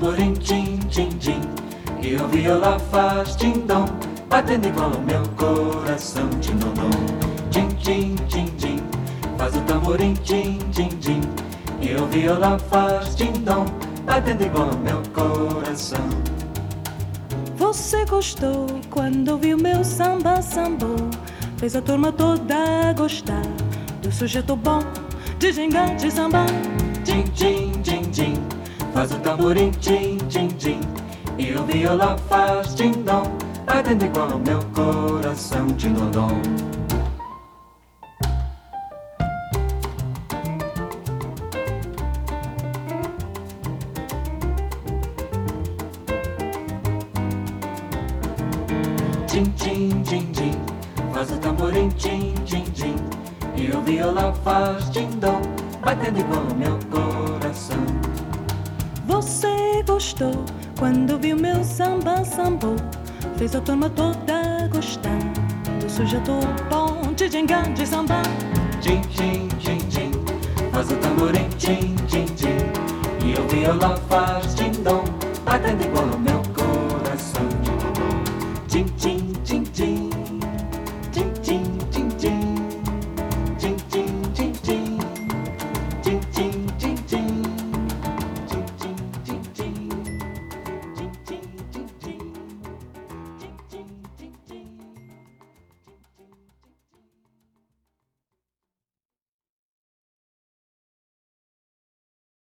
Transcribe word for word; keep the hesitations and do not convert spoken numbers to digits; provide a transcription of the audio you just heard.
tamborim, tim, tim, tim, e o viola faz tim-dom, batendo igual o meu coração, tim-dom-dom. Tim, tim, tim, tim, faz o tamborim, tim, tim, tim, e o viola faz tim-dom, batendo igual o meu coração. Você gostou quando ouviu meu samba sambô, fez a turma toda gostar do sujeito bom de gingar, de samba. Tim, tim, tim, tim, faz o tamborim, tim, tim, tim, e o viola faz tim-dom, batendo igual o meu coração, tim-dom-dom. Tim, tim, tim, tim, faz o tamborim, tim, tim, tim, e o viola faz tim-dom, batendo igual o meu coração. Você gostou quando viu meu samba sambô, fez a turma toda gostar do sujeito bom de gingar, de samba. Tim, tim, tim, tim, faz o tamborim, tim, tim, tim, e o viola faz tim-dom, batendo igual